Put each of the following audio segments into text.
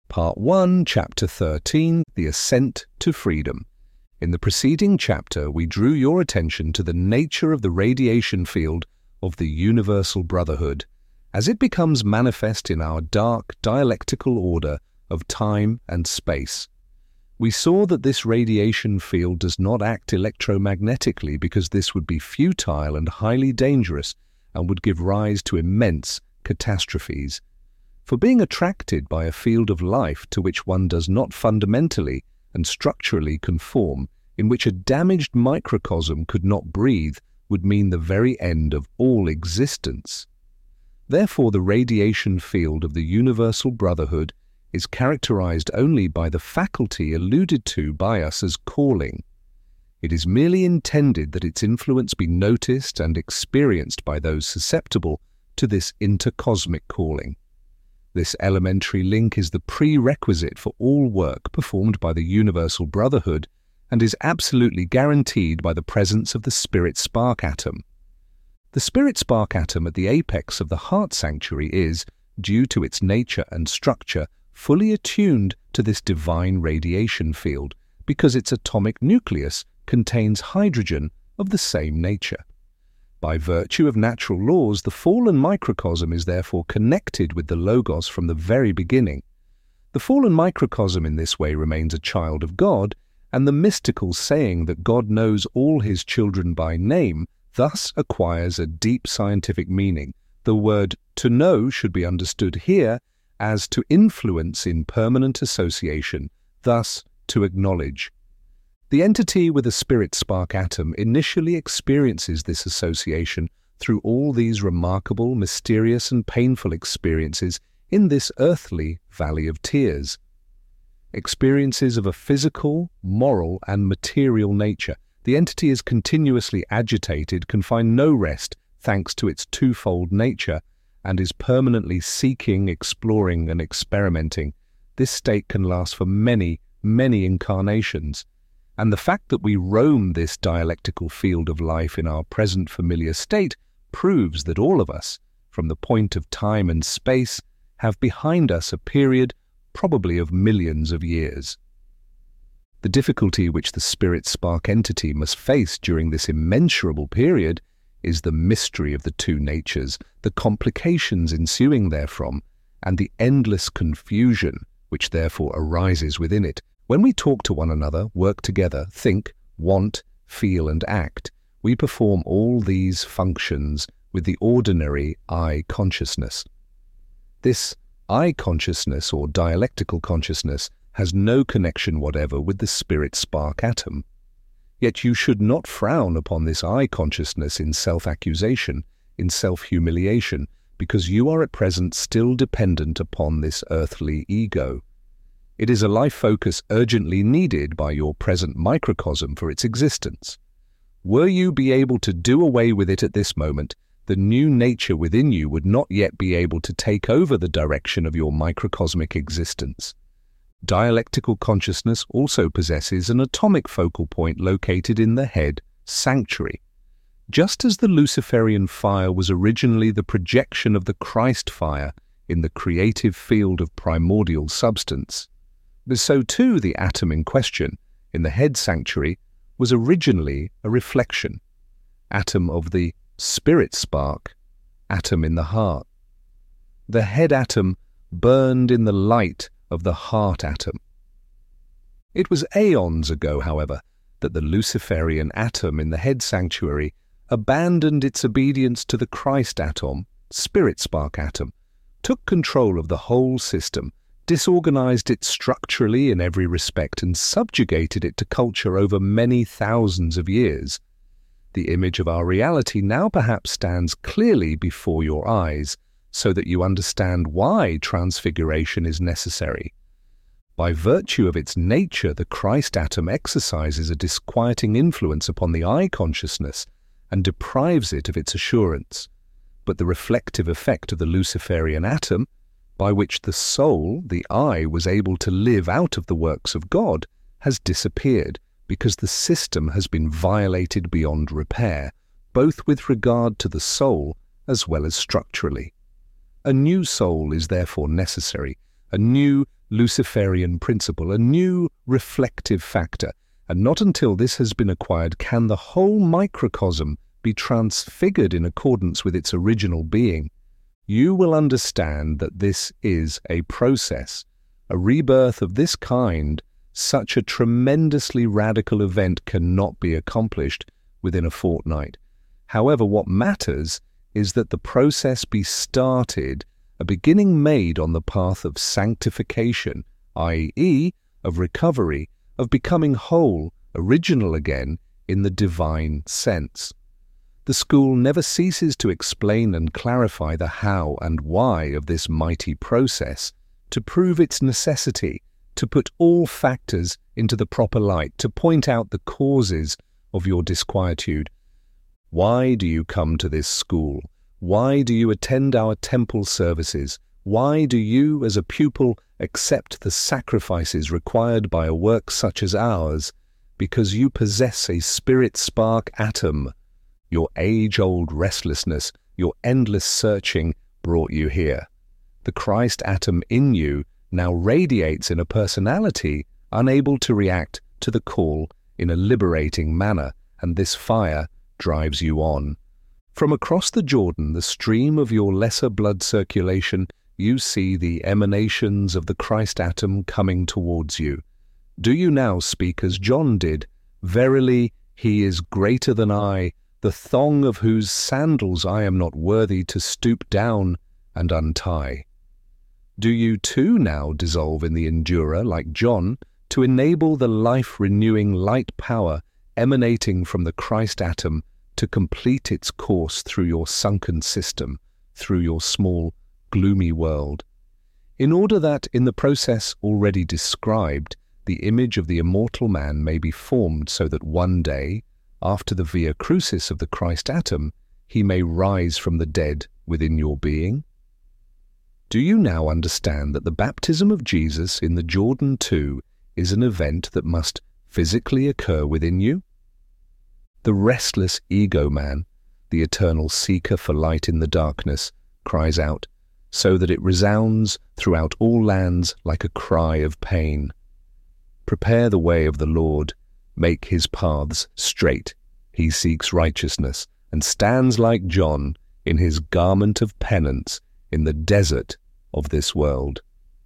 Part 1, Chapter 13, The Ascent to Freedom. In the preceding chapter, we drew your attention to the nature of the radiation field of the Universal Brotherhood, as it becomes manifest in our dark dialectical order of time and space. We saw that this radiation field does not act electromagnetically because this would be futile and highly dangerous and would give rise to immense catastrophes. For being attracted by a field of life to which one does not fundamentally and structurally conform, in which a damaged microcosm could not breathe, would mean the very end of all existence. Therefore, the radiation field of the Universal Brotherhood is characterized only by the faculty alluded to by us as calling. It is merely intended that its influence be noticed and experienced by those susceptible to this intercosmic calling. This elementary link is the prerequisite for all work performed by the Universal Brotherhood and is absolutely guaranteed by the presence of the spirit spark atom. The spirit spark atom at the apex of the heart sanctuary is, due to its nature and structure, fully attuned to this divine radiation field because its atomic nucleus contains hydrogen of the same nature. By virtue of natural laws, the fallen microcosm is therefore connected with the Logos from the very beginning. The fallen microcosm in this way remains a child of God, and the mystical saying that God knows all his children by name thus acquires a deep scientific meaning. The word to know should be understood here as to influence in permanent association, thus to acknowledge. The entity with a spirit spark atom initially experiences this association through all these remarkable, mysterious and painful experiences in this earthly valley of tears. Experiences of a physical, moral and material nature. The entity is continuously agitated, can find no rest thanks to its twofold nature, and is permanently seeking, exploring and experimenting. This state can last for many, many incarnations. And the fact that we roam this dialectical field of life in our present familiar state proves that all of us, from the point of time and space, have behind us a period probably of millions of years. The difficulty which the spirit spark entity must face during this immeasurable period is the mystery of the two natures, the complications ensuing therefrom, and the endless confusion which therefore arises within it. When we talk to one another, work together, think, want, feel and act, we perform all these functions with the ordinary I consciousness. This I consciousness or dialectical consciousness has no connection whatever with the spirit spark atom. Yet you should not frown upon this I consciousness in self-accusation, in self-humiliation, because you are at present still dependent upon this earthly ego. It is a life focus urgently needed by your present microcosm for its existence. Were you be able to do away with it at this moment, the new nature within you would not yet be able to take over the direction of your microcosmic existence. Dialectical consciousness also possesses an atomic focal point located in the head sanctuary. Just as the Luciferian fire was originally the projection of the Christ fire in the creative field of primordial substance, so too the atom in question, in the head sanctuary, was originally a reflection, atom of the spirit spark, atom in the heart. The head atom burned in the light of the heart atom. It was aeons ago, however, that the Luciferian atom in the head sanctuary abandoned its obedience to the Christ atom, spirit spark atom, took control of the whole system, disorganized it structurally in every respect and subjugated it to culture over many thousands of years. The image of our reality now perhaps stands clearly before your eyes, so that you understand why transfiguration is necessary. By virtue of its nature, the Christ atom exercises a disquieting influence upon the I consciousness and deprives it of its assurance. But the reflective effect of the Luciferian atom, by which the soul, the I, was able to live out of the works of God, has disappeared because the system has been violated beyond repair, both with regard to the soul as well as structurally. A new soul is therefore necessary, a new Luciferian principle, a new reflective factor, and not until this has been acquired can the whole microcosm be transfigured in accordance with its original being. You will understand that this is a process. A rebirth of this kind, such a tremendously radical event, cannot be accomplished within a fortnight. However, what matters is that the process be started, a beginning made on the path of sanctification, i.e., of recovery, of becoming whole, original again, in the divine sense. The school never ceases to explain and clarify the how and why of this mighty process, to prove its necessity, to put all factors into the proper light, to point out the causes of your disquietude. Why do you come to this school? Why do you attend our temple services? Why do you, as a pupil, accept the sacrifices required by a work such as ours? Because you possess a spirit spark atom. Your age-old restlessness, your endless searching brought you here. The Christ atom in you now radiates in a personality unable to react to the call in a liberating manner, and this fire drives you on. From across the Jordan, the stream of your lesser blood circulation, you see the emanations of the Christ atom coming towards you. Do you now speak as John did? Verily, he is greater than I, the thong of whose sandals I am not worthy to stoop down and untie. Do you too now dissolve in the endurer like John, to enable the life-renewing light power emanating from the Christ atom to complete its course through your sunken system, through your small, gloomy world, in order that, in the process already described, the image of the immortal man may be formed so that one day, after the via crucis of the Christ atom, he may rise from the dead within your being? Do you now understand that the baptism of Jesus in the Jordan too is an event that must physically occur within you? The restless ego man, the eternal seeker for light in the darkness, cries out, so that it resounds throughout all lands like a cry of pain. Prepare the way of the Lord, make his paths straight. He seeks righteousness, and stands like John in his garment of penance in the desert of this world.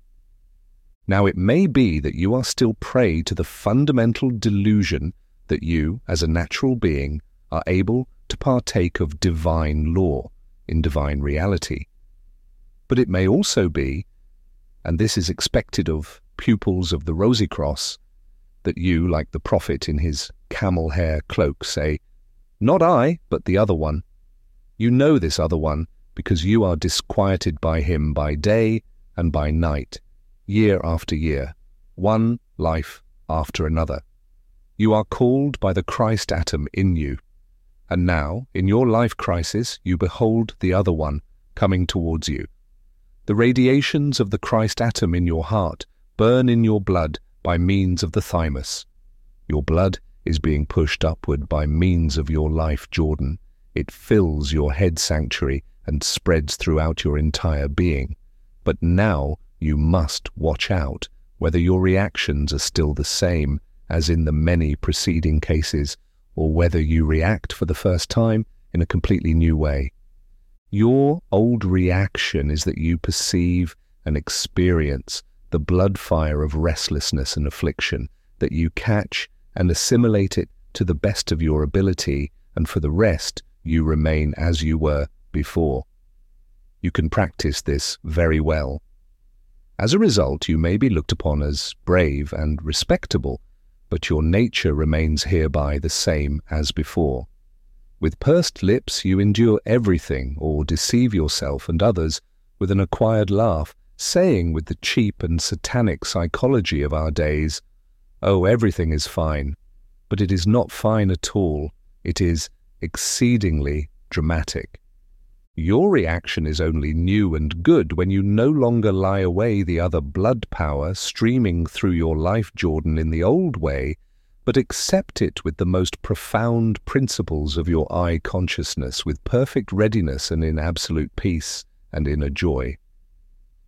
Now it may be that you are still prey to the fundamental delusion that you, as a natural being, are able to partake of divine law in divine reality. But it may also be, and this is expected of pupils of the Rosy Cross, that you, like the prophet in his camel hair cloak, say, "Not I, but the other one." You know this other one because you are disquieted by him by day and by night, year after year, one life after another. You are called by the Christ atom in you, and now, in your life crisis, you behold the other one coming towards you. The radiations of the Christ atom in your heart burn in your blood by means of the thymus. Your blood is being pushed upward by means of your life Jordan. It fills your head sanctuary and spreads throughout your entire being. But now you must watch out whether your reactions are still the same as in the many preceding cases, or whether you react for the first time in a completely new way. Your old reaction is that you perceive and experience the blood fire of restlessness and affliction, that you catch and assimilate it to the best of your ability, and for the rest you remain as you were before. You can practice this very well. As a result, you may be looked upon as brave and respectable, but your nature remains hereby the same as before. With pursed lips you endure everything, or deceive yourself and others with an acquired laugh, saying with the cheap and satanic psychology of our days, "Oh, everything is fine," but it is not fine at all. It is exceedingly dramatic. Your reaction is only new and good when you no longer lie away the other blood power streaming through your life Jordan in the old way, but accept it with the most profound principles of your I consciousness, with perfect readiness and in absolute peace and inner joy.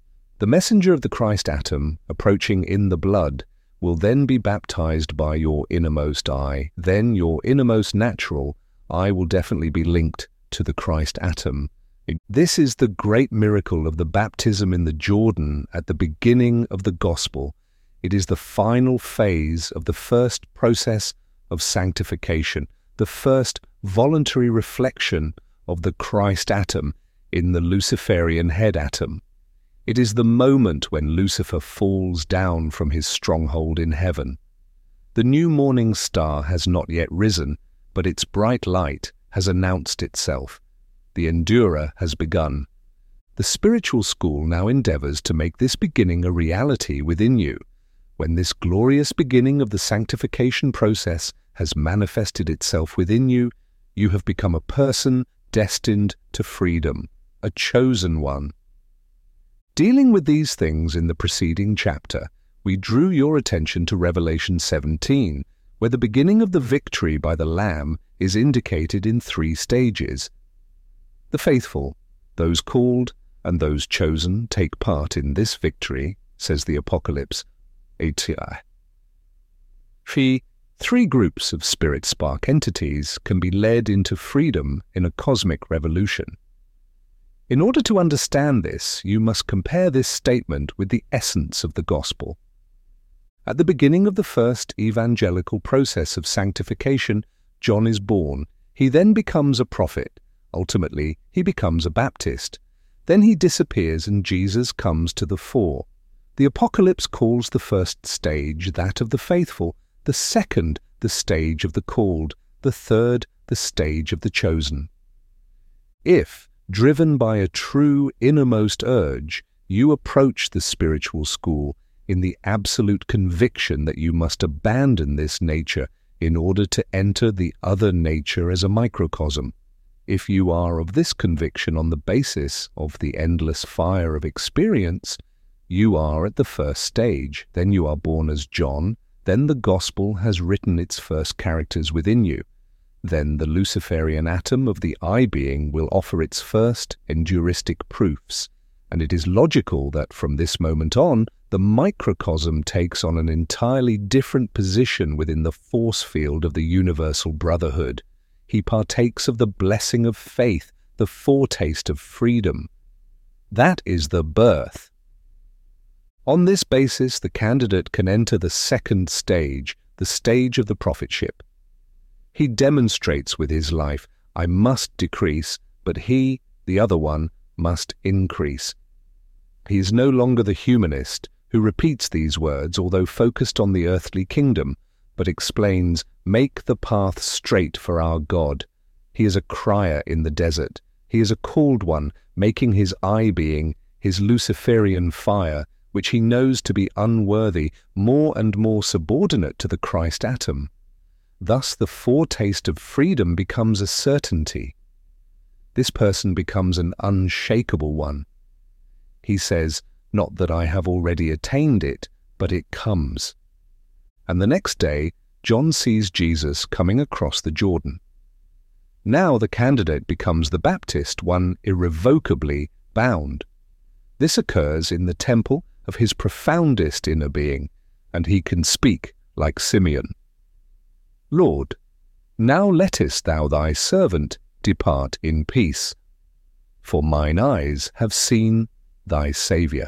The messenger of the Christ atom, approaching in the blood, will then be baptized by your innermost eye. Then your innermost natural eye will definitely be linked to the Christ atom. This is the great miracle of the baptism in the Jordan at the beginning of the gospel. It is the final phase of the first process of sanctification, the first voluntary reflection of the Christ atom in the Luciferian head atom. It is the moment when Lucifer falls down from his stronghold in heaven. The new morning star has not yet risen, but its bright light has announced itself. The endurer has begun. The spiritual school now endeavors to make this beginning a reality within you. When this glorious beginning of the sanctification process has manifested itself within you, you have become a person destined to freedom, a chosen one. Dealing with these things in the preceding chapter, we drew your attention to Revelation 17, where the beginning of the victory by the Lamb is indicated in 3 stages. The faithful, those called, and those chosen take part in this victory, says the Apocalypse. 3 groups of spirit spark entities can be led into freedom in a cosmic revolution. In order to understand this, you must compare this statement with the essence of the gospel. At the beginning of the first evangelical process of sanctification, John is born. He then becomes a prophet. Ultimately, he becomes a Baptist. Then he disappears and Jesus comes to the fore. The Apocalypse calls the first stage that of the faithful, the second the stage of the called, the third the stage of the chosen. If, driven by a true innermost urge, you approach the spiritual school in the absolute conviction that you must abandon this nature in order to enter the other nature as a microcosm, if you are of this conviction on the basis of the endless fire of experience, you are at the first stage. Then you are born as John. Then the gospel has written its first characters within you. Then the Luciferian atom of the I-being will offer its first enduristic proofs, and it is logical that from this moment on, the microcosm takes on an entirely different position within the force field of the universal brotherhood. He partakes of the blessing of faith, the foretaste of freedom. That is the birth. On this basis, the candidate can enter the second stage, the stage of the prophetship. He demonstrates with his life, I must decrease, but he, the other one, must increase. He is no longer the humanist who repeats these words, although focused on the earthly kingdom, but explains, make the path straight for our God. He is a crier in the desert. He is a called one, making his I-being, his Luciferian fire, which he knows to be unworthy, more and more subordinate to the Christ atom. Thus the foretaste of freedom becomes a certainty. This person becomes an unshakable one. He says, not that I have already attained it, but it comes. And the next day, John sees Jesus coming across the Jordan. Now the candidate becomes the Baptist, one irrevocably bound. This occurs in the temple of his profoundest inner being, and he can speak like Simeon. Lord, now lettest thou thy servant depart in peace, for mine eyes have seen thy Saviour.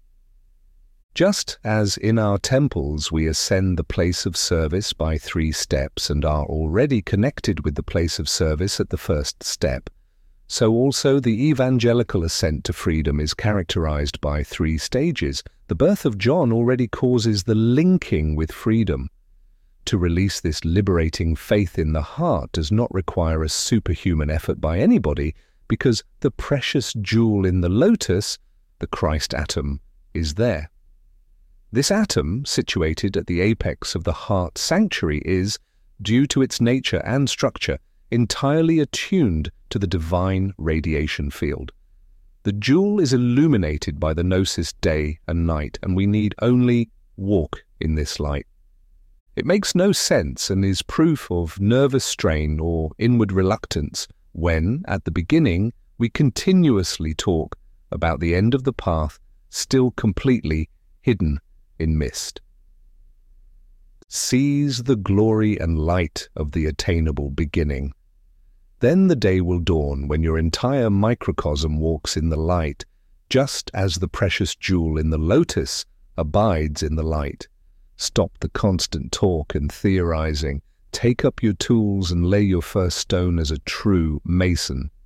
Just as in our temples we ascend the place of service by 3 steps and are already connected with the place of service at the first step, so also the evangelical ascent to freedom is characterized by 3 stages. The birth of John already causes the linking with freedom. To release this liberating faith in the heart does not require a superhuman effort by anybody, because the precious jewel in the lotus, the Christ atom, is there. This atom, situated at the apex of the heart sanctuary, is, due to its nature and structure, entirely attuned to the divine radiation field. The jewel is illuminated by the gnosis day and night, and we need only walk in this light. It makes no sense and is proof of nervous strain or inward reluctance when, at the beginning, we continuously talk about the end of the path still completely hidden in mist. Seize the glory and light of the attainable beginning. Then the day will dawn when your entire microcosm walks in the light, just as the precious jewel in the lotus abides in the light. Stop the constant talk and theorizing. Take up your tools and lay your first stone as a true mason.